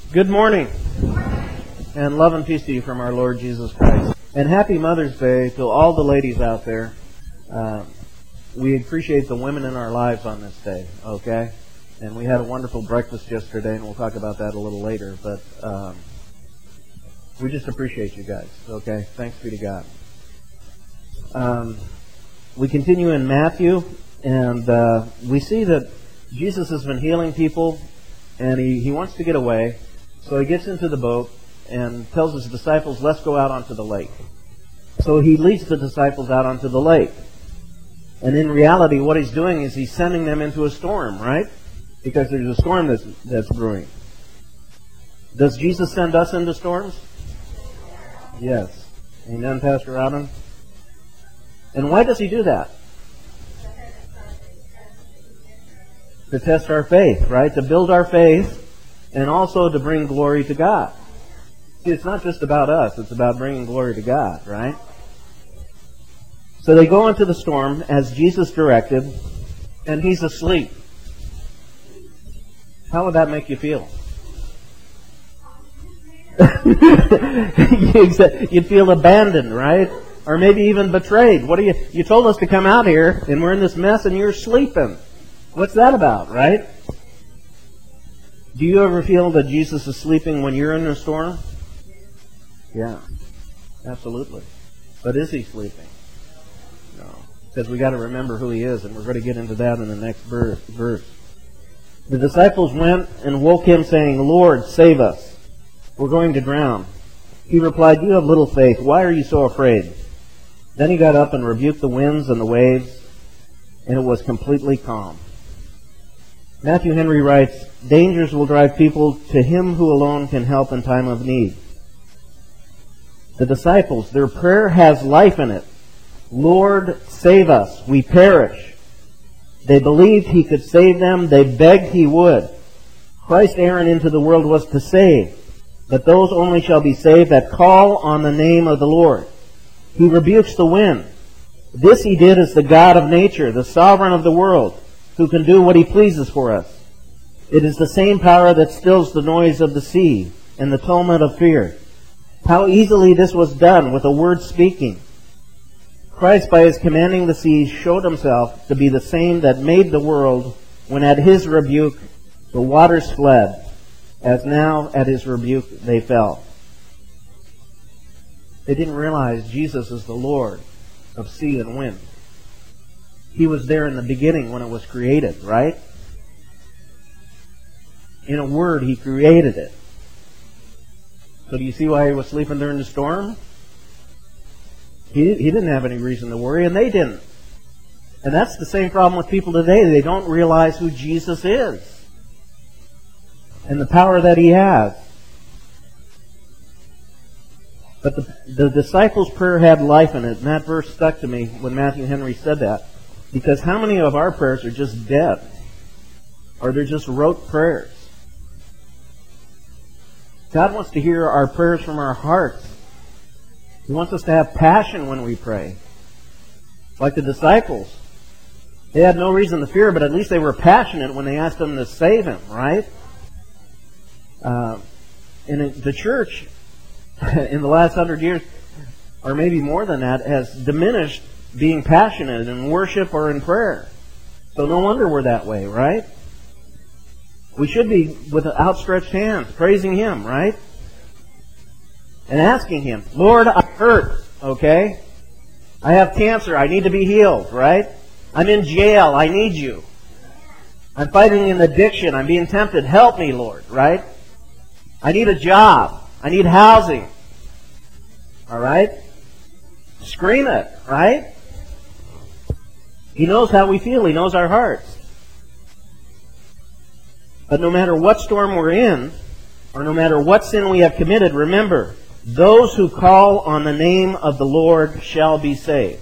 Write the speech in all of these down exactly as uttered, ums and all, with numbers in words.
Good morning. And love and peace to you from our Lord Jesus Christ. And happy Mother's Day to all the ladies out there. Uh, we appreciate the women in our lives on this day, okay? And we had a wonderful breakfast yesterday, and we'll talk about that a little later. But um, we just appreciate you guys, okay? Thanks be to God. Um, we continue in Matthew, and uh, we see that Jesus has been healing people, and he, he wants to get away. So he gets into the boat and tells his disciples, let's go out onto the lake. So he leads the disciples out onto the lake. And in reality, what he's doing is he's sending them into a storm, right? Because there's a storm that's, that's brewing. Does Jesus send us into storms? Yes. Amen, Pastor Robin? And why does he do that? To test our faith, right? To build our faith and also to bring glory to God. See, it's not just about us. It's about bringing glory to God, right? So they go into the storm as Jesus directed, and he's asleep. How would that make you feel? You'd feel abandoned, right? Or maybe even betrayed. What are you? You told us to come out here, and we're in this mess, and you're sleeping. What's that about, right? Do you ever feel that Jesus is sleeping when you're in a storm? Yeah, absolutely. But is he sleeping? No. Because we got to remember who he is, and we're going to get into that in the next verse. The disciples went and woke him, saying, Lord, save us. We're going to drown. He replied, you have little faith. Why are you so afraid? Then he got up and rebuked the winds and the waves, and it was completely calm. Matthew Henry writes, dangers will drive people to him who alone can help in time of need. The disciples, their prayer has life in it. Lord, save us. We perish. They believed he could save them. They begged he would. Christ's errand into the world was to save, but those only shall be saved that call on the name of the Lord. He rebukes the wind. This he did as the God of nature, the sovereign of the world, who can do what he pleases for us. It is the same power that stills the noise of the sea and the tumult of fear. How easily this was done with a word speaking. Christ, by his commanding the seas, showed himself to be the same that made the world when at his rebuke the waters fled, as now at his rebuke they fell. They didn't realize Jesus is the Lord of sea and wind. He was there in the beginning when it was created, right? In a word, he created it. So do you see why he was sleeping during the storm? He, he didn't have any reason to worry, and they didn't. And that's the same problem with people today. They don't realize who Jesus is and the power that he has. But the, the disciples' prayer had life in it, and that verse stuck to me when Matthew Henry said that. Because how many of our prayers are just dead? Or they're just rote prayers? God wants to hear our prayers from our hearts. He wants us to have passion when we pray. Like the disciples. They had no reason to fear, but at least they were passionate when they asked him to save him, right? Uh, and the church, in the last hundred years, or maybe more than that, has diminished being passionate in worship or in prayer. So no wonder we're that way, right? We should be with outstretched hands, praising him, right? And asking him, Lord, I hurt, okay? I have cancer, I need to be healed, right? I'm in jail, I need you. I'm fighting an addiction, I'm being tempted, help me, Lord, right? I need a job, I need housing. All right? Scream it, right? He knows how we feel. He knows our hearts. But no matter what storm we're in, or no matter what sin we have committed, remember, those who call on the name of the Lord shall be saved.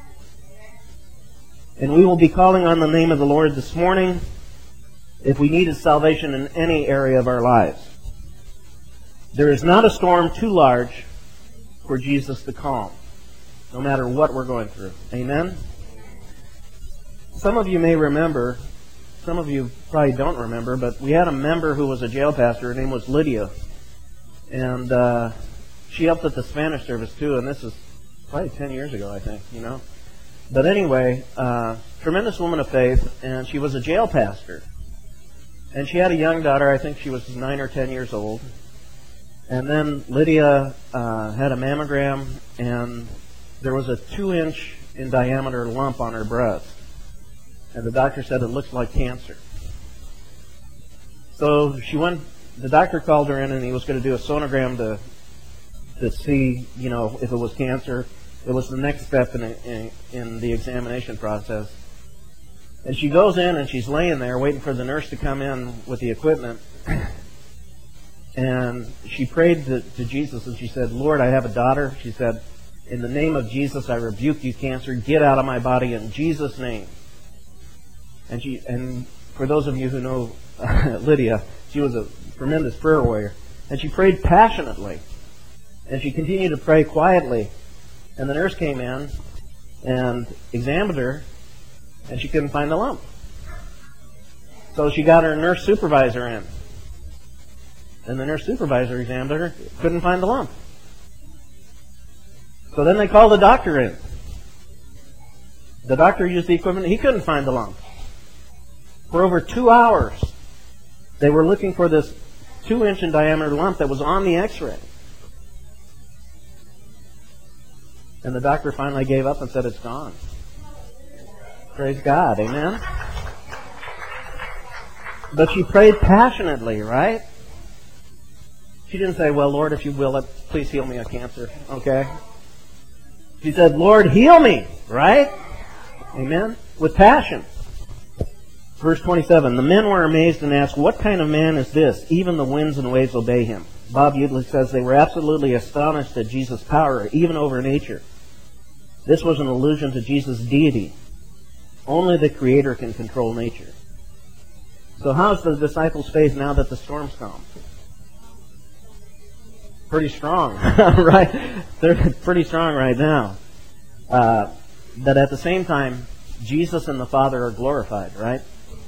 And we will be calling on the name of the Lord this morning if we need His salvation in any area of our lives. There is not a storm too large for Jesus to calm, no matter what we're going through. Amen? Some of you may remember some of you probably don't remember, but we had a member who was a jail pastor. Her name was Lydia. And uh, she helped at the Spanish service, too, and this is probably ten years ago, I think, you know. But anyway, uh, tremendous woman of faith, and she was a jail pastor. And she had a young daughter, I think she was nine or ten years old. And then Lydia uh, had a mammogram, and there was a two-inch in diameter lump on her breast. And the doctor said it looks like cancer. So she went, the doctor called her in, and he was going to do a sonogram to to see, you know, if it was cancer. It was the next step in, in, in the examination process. And she goes in, and she's laying there waiting for the nurse to come in with the equipment. And she prayed to, to Jesus, and she said, Lord, I have a daughter. She said, in the name of Jesus, I rebuke you, cancer. Get out of my body in Jesus' name. And she, and for those of you who know uh, Lydia, she was a tremendous prayer warrior. And she prayed passionately. And she continued to pray quietly. And the nurse came in and examined her, and she couldn't find the lump. So she got her nurse supervisor in. And the nurse supervisor examined her, couldn't find the lump. So then they called the doctor in. The doctor used the equipment. He couldn't find the lump. For over two hours, they were looking for this two-inch in diameter lump that was on the x-ray. And the doctor finally gave up and said, it's gone. Praise God. Amen? But she prayed passionately, right? She didn't say, well, Lord, if you will it, please heal me of cancer. Okay? She said, Lord, heal me, right? Amen? With passion. Verse twenty-seven, the men were amazed and asked, what kind of man is this? Even the winds and waves obey him. Bob Udley says they were absolutely astonished at Jesus' power, even over nature. This was an allusion to Jesus' deity. Only the Creator can control nature. So how's the disciples' faith now that the storm's calm? Pretty strong, right? They're pretty strong right now. Uh, but at the same time, Jesus and the Father are glorified, right?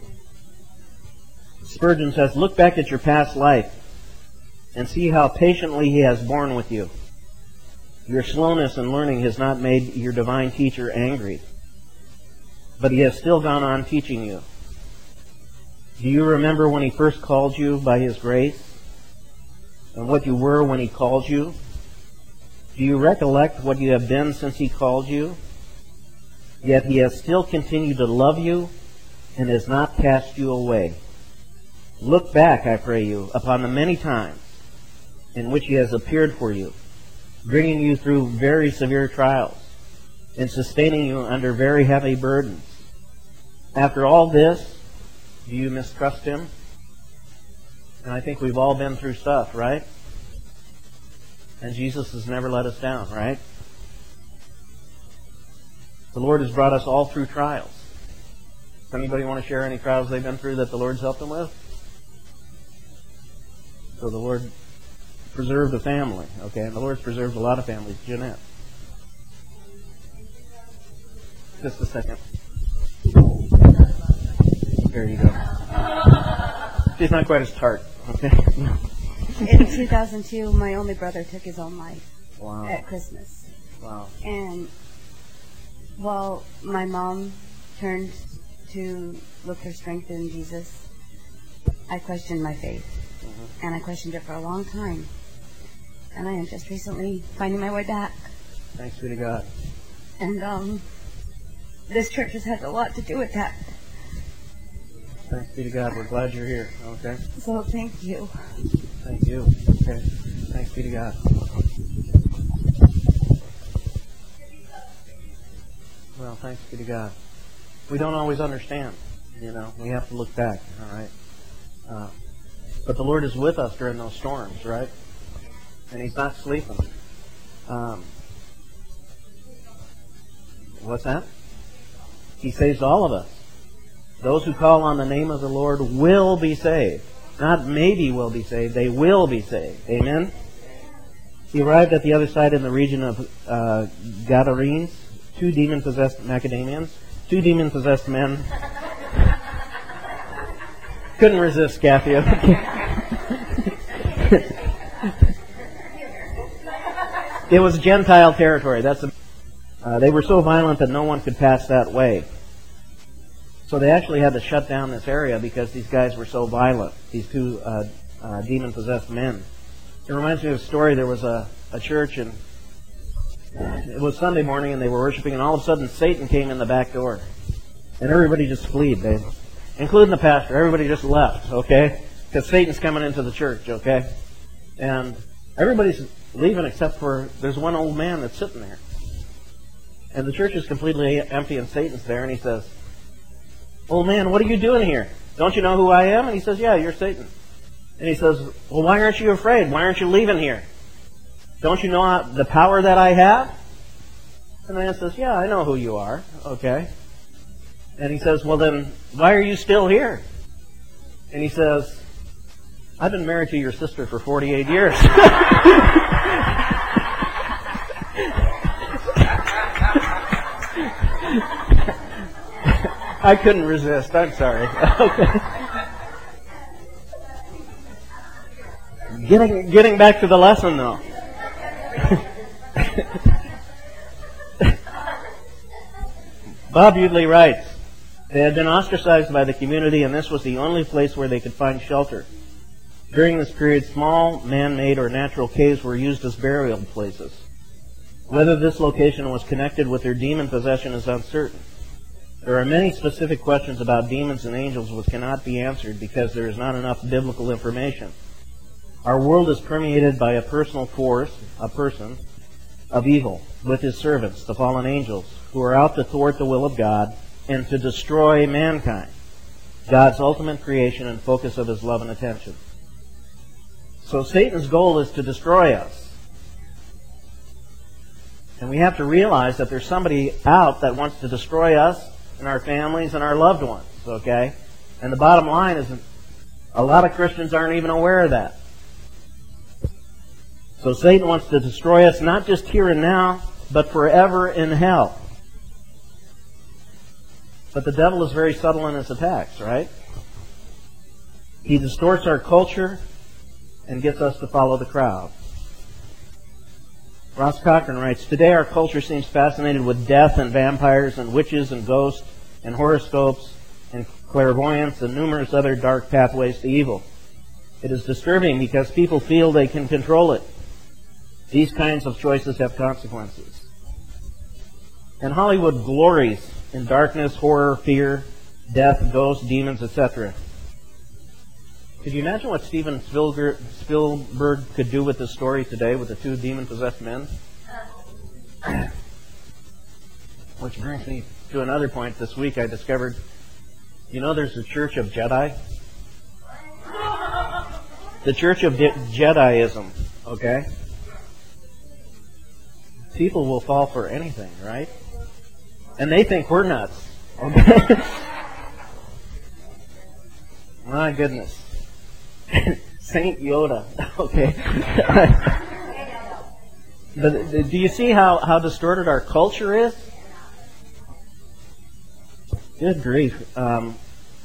Spurgeon says, look back at your past life and see how patiently He has borne with you. Your slowness in learning has not made your divine teacher angry, but He has still gone on teaching you. Do you remember when He first called you by His grace and what you were when He called you? Do you recollect what you have been since He called you? Yet He has still continued to love you and has not cast you away. Look back, I pray you, upon the many times in which He has appeared for you, bringing you through very severe trials and sustaining you under very heavy burdens. After all this, do you mistrust Him? And I think we've all been through stuff, right? And Jesus has never let us down, right? The Lord has brought us all through trials. Does anybody want to share any trials they've been through that the Lord's helped them with? So the Lord preserved a family, okay? And the Lord's preserved a lot of families. Jeanette. Just a second. There you go. She's not quite as tart, okay? In two thousand two, my only brother took his own life. Wow. At Christmas. Wow. And while my mom turned to look for strength in Jesus, I questioned my faith. Mm-hmm. And I questioned it for a long time. And I am just recently finding my way back. Thanks be to God. And um, this church has had a lot to do with that. Thanks be to God. We're glad you're here. Okay. So thank you. Thank you. Okay. Thanks be to God. Well, thanks be to God. We don't always understand. You know, we have to look back. All right. Uh, but the Lord is with us during those storms, right? And He's not sleeping. Um, what's that? He saves all of us. Those who call on the name of the Lord will be saved. Not maybe will be saved. They will be saved. Amen? He arrived at the other side in the region of uh, Gadarenes. Two demon-possessed Macedonians. Two demon-possessed men. Couldn't resist, Kathy. It was Gentile territory. That's a, uh, they were so violent that no one could pass that way. So they actually had to shut down this area because these guys were so violent, these two uh, uh, demon-possessed men. It reminds me of a story. There was a, a church, and it was Sunday morning, and they were worshiping, and all of a sudden Satan came in the back door. And everybody just fled, they, including the pastor. Everybody just left, okay? Because Satan's coming into the church, okay? And everybody's leaving except for there's one old man that's sitting there. And the church is completely empty and Satan's there, and he says, "Old man, what are you doing here? Don't you know who I am?" And he says, "Yeah, you're Satan." And he says, "Well, why aren't you afraid? Why aren't you leaving here? Don't you know how, the power that I have?" And the man says, "Yeah, I know who you are." Okay. And he says, "Well then, why are you still here?" And he says, "I've been married to your sister for forty-eight years. I couldn't resist. I'm sorry. Okay. Getting getting back to the lesson, though. Bob Udley writes, "They had been ostracized by the community, and this was the only place where they could find shelter. During this period, small man-made or natural caves were used as burial places. Whether this location was connected with their demon possession is uncertain. There are many specific questions about demons and angels which cannot be answered because there is not enough biblical information. Our world is permeated by a personal force, a person, of evil, with his servants, the fallen angels, who are out to thwart the will of God and to destroy mankind, God's ultimate creation and focus of his love and attention." So Satan's goal is to destroy us. And we have to realize that there's somebody out that wants to destroy us and our families and our loved ones, okay? And the bottom line is a lot of Christians aren't even aware of that. So Satan wants to destroy us not just here and now, but forever in hell. But the devil is very subtle in his attacks, right? He distorts our culture and gets us to follow the crowd. Ross Cochran writes, "Today our culture seems fascinated with death and vampires and witches and ghosts and horoscopes and clairvoyance and numerous other dark pathways to evil. It is disturbing because people feel they can control it. These kinds of choices have consequences." And Hollywood glories in darkness, horror, fear, death, ghosts, demons, et cetera. Could you imagine what Steven Spielberg could do with this story today with the two demon-possessed men? Which brings me to another point. This week I discovered, you know, there's the Church of Jedi? The Church of De- Jediism, okay? People will fall for anything, right? And they think we're nuts. Okay? My goodness. Saint Yoda. Okay. But do you see how, how distorted our culture is? Good grief. Um,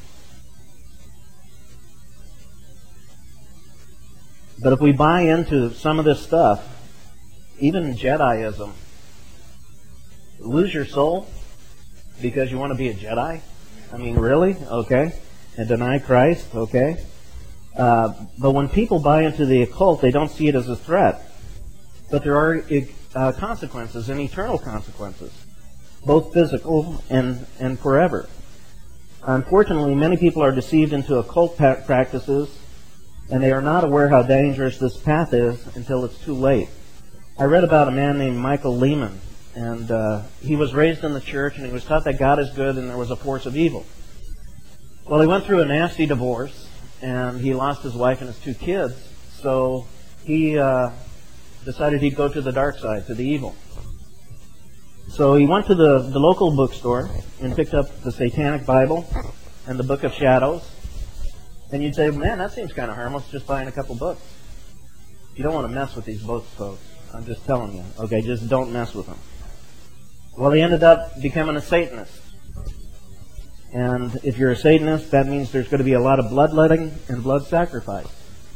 but if we buy into some of this stuff, even Jediism, lose your soul because you want to be a Jedi? I mean, really? Okay. And deny Christ? Okay. Uh, but when people buy into the occult, they don't see it as a threat. But there are uh, consequences, and eternal consequences, both physical and, and forever. Unfortunately, many people are deceived into occult pa- practices, and they are not aware how dangerous this path is until it's too late. I read about a man named Michael Lehman, and uh, he was raised in the church, and he was taught that God is good and there was a force of evil. Well, he went through a nasty divorce, and he lost his wife and his two kids, so he uh, decided he'd go to the dark side, to the evil. So he went to the, the local bookstore and picked up the Satanic Bible and the Book of Shadows. And you'd say, man, that seems kind of harmless, just buying a couple books. You don't want to mess with these books, folks. I'm just telling you. Okay, just don't mess with them. Well, he ended up becoming a Satanist. And if you're a Satanist, that means there's going to be a lot of bloodletting and blood sacrifice.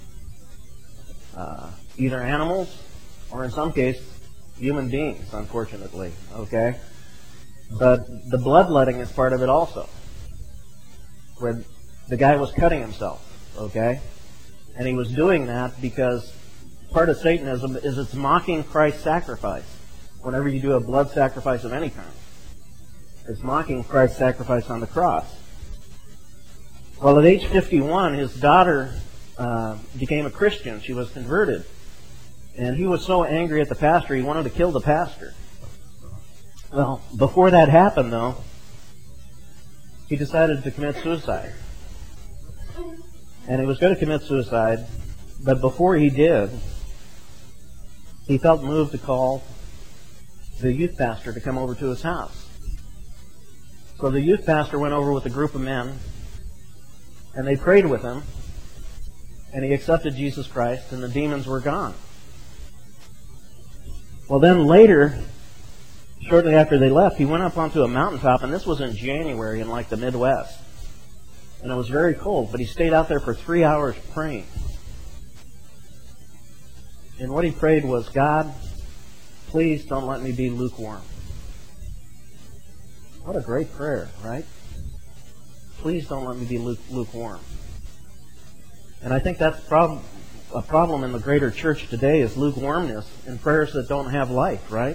Uh, either animals, or in some case, human beings, unfortunately. Okay? But the bloodletting is part of it also. Where the guy was cutting himself. Okay? And he was doing that because part of Satanism is it's mocking Christ's sacrifice. Whenever you do a blood sacrifice of any kind, it's mocking Christ's sacrifice on the cross. Well, at age fifty-one, his daughter uh, became a Christian. She was converted. And he was so angry at the pastor, he wanted to kill the pastor. Well, before that happened, though, he decided to commit suicide. And he was going to commit suicide, but before he did, he felt moved to call the youth pastor to come over to his house. So the youth pastor went over with a group of men, and they prayed with him, and he accepted Jesus Christ, and the demons were gone. Well, then later, shortly after they left, he went up onto a mountaintop, and this was in January in like the Midwest. And it was very cold, but he stayed out there for three hours praying. And what he prayed was, God, please don't let me be lukewarm. What a great prayer, right? Please don't let me be lukewarm. And I think that's prob- a problem in the greater church today is lukewarmness and prayers that don't have life, right?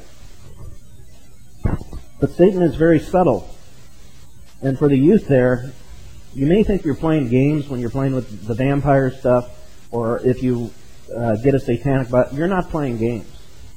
But Satan is very subtle. And for the youth there, you may think you're playing games when you're playing with the vampire stuff, or if you uh, get a satanic, but you're not playing games.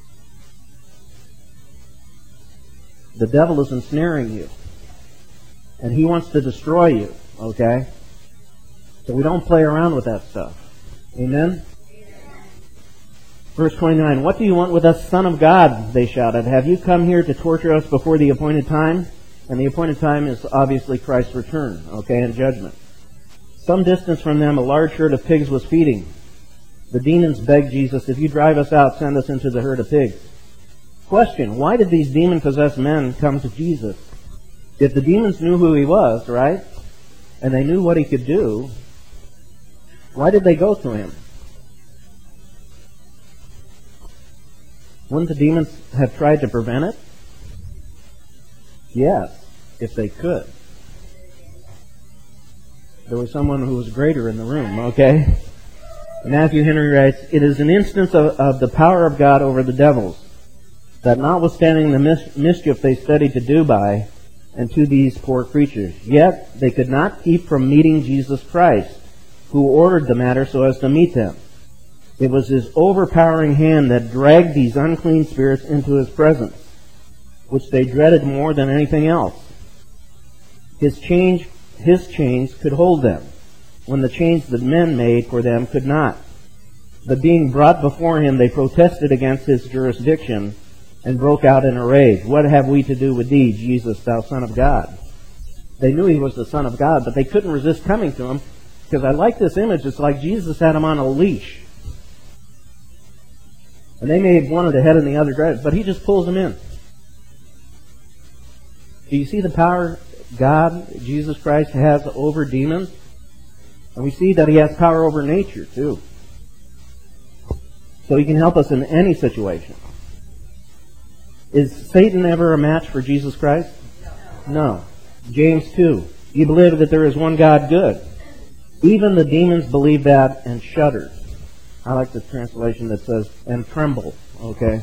The devil is ensnaring you. And he wants to destroy you, okay? So we don't play around with that stuff. Amen? Verse twenty-nine, what do you want with us, Son of God? They shouted. Have you come here to torture us before the appointed time? And the appointed time is obviously Christ's return, okay, and judgment. Some distance from them, a large herd of pigs was feeding. The demons begged Jesus, if you drive us out, send us into the herd of pigs. Question, why did these demon-possessed men come to Jesus? If the demons knew who he was, right, and they knew what he could do, why did they go to him? Wouldn't the demons have tried to prevent it? Yes, if they could. There was someone who was greater in the room, okay? Matthew Henry writes, it is an instance of, of the power of God over the devils, that notwithstanding the mis- mischief they studied to do by and to these poor creatures, yet they could not keep from meeting Jesus Christ, who ordered the matter so as to meet them. It was his overpowering hand that dragged these unclean spirits into his presence, which they dreaded more than anything else. His change, his chains could hold them, when the chains that men made for them could not. But being brought before him, they protested against his jurisdiction and broke out in a rage. What have we to do with thee, Jesus, thou Son of God? They knew he was the Son of God, but they couldn't resist coming to him, because I like this image. It's like Jesus had him on a leash. And they may have wanted to head in the other direction, but he just pulls them in. Do you see the power God, Jesus Christ, has over demons? And we see that he has power over nature, too. So he can help us in any situation. Is Satan ever a match for Jesus Christ? No. James two. You believe that there is one God good. Even the demons believe that and shuddered. I like the translation that says, and tremble. Okay.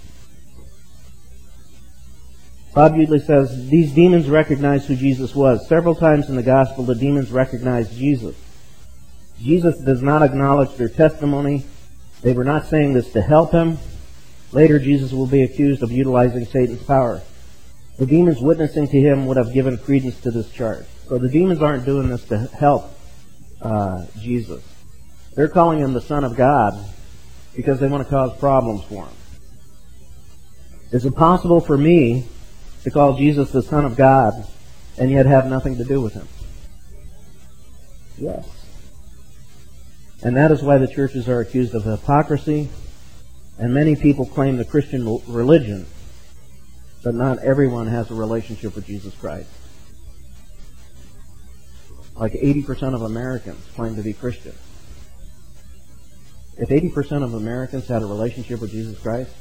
Bob Utley says, these demons recognized who Jesus was. Several times in the gospel, the demons recognized Jesus. Jesus does not acknowledge their testimony. They were not saying this to help him. Later, Jesus will be accused of utilizing Satan's power. The demons witnessing to him would have given credence to this charge. So the demons aren't doing this to help uh, Jesus. They're calling him the Son of God because they want to cause problems for him. Is it possible for me to call Jesus the Son of God and yet have nothing to do with him? Yes. And that is why the churches are accused of hypocrisy, and many people claim the Christian religion, but not everyone has a relationship with Jesus Christ. like eighty percent of Americans claim to be Christian. If eighty percent of Americans had a relationship with Jesus Christ,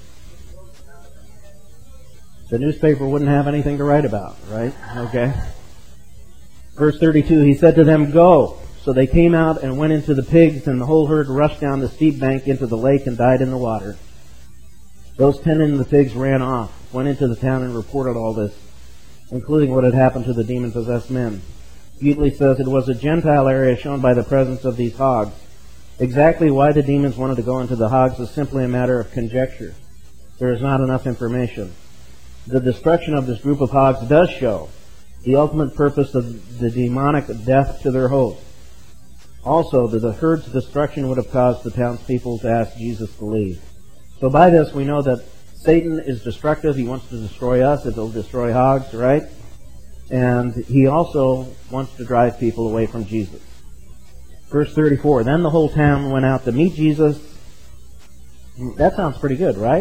the newspaper wouldn't have anything to write about, right? Okay. Verse thirty-two, he said to them, "Go." So they came out and went into the pigs, and the whole herd rushed down the steep bank into the lake and died in the water. Those tending the pigs ran off, went into the town and reported all this, including what had happened to the demon-possessed men. Wheatley says it was a Gentile area shown by the presence of these hogs. Exactly why the demons wanted to go into the hogs is simply a matter of conjecture. There is not enough information. The destruction of this group of hogs does show the ultimate purpose of the demonic death to their host. Also, that the herd's destruction would have caused the townspeople to ask Jesus to leave. So by this, we know that Satan is destructive. He wants to destroy us. It'll destroy hogs, right? And he also wants to drive people away from Jesus. Verse thirty-four, then the whole town went out to meet Jesus. That sounds pretty good, right?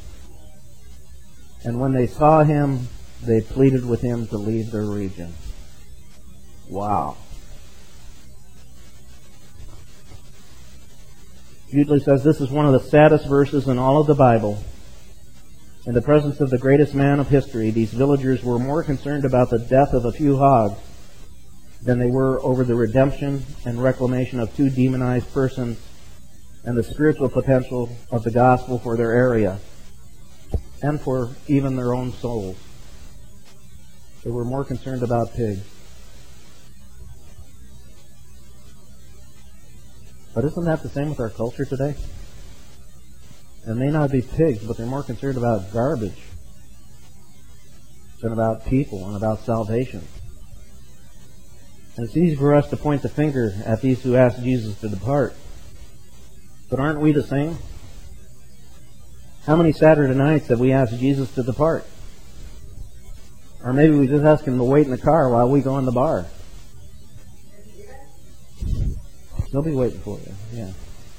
And when they saw him, they pleaded with him to leave their region. Wow. Wheatley says this is one of the saddest verses in all of the Bible. In the presence of the greatest man of history, these villagers were more concerned about the death of a few hogs than they were over the redemption and reclamation of two demonized persons and the spiritual potential of the gospel for their area and for even their own souls. They were more concerned about pigs. But isn't that the same with our culture today? They may not be pigs, but they're more concerned about garbage than about people and about salvation. And it's easy for us to point the finger at these who asked Jesus to depart. But aren't we the same? How many Saturday nights have we asked Jesus to depart? Or maybe we just ask him to wait in the car while we go in the bar. He'll be waiting for you, yeah.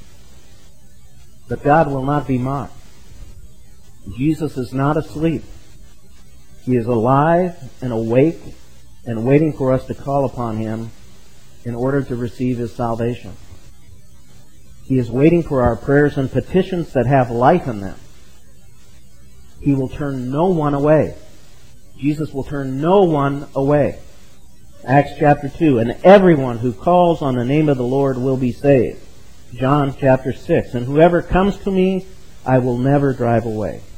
But God will not be mocked. Jesus is not asleep. He is alive and awake and waiting for us to call upon him in order to receive his salvation. He is waiting for our prayers and petitions that have life in them. He will turn no one away. Jesus will turn no one away. Acts chapter two, and everyone who calls on the name of the Lord will be saved. John chapter six, and whoever comes to me, I will never drive away.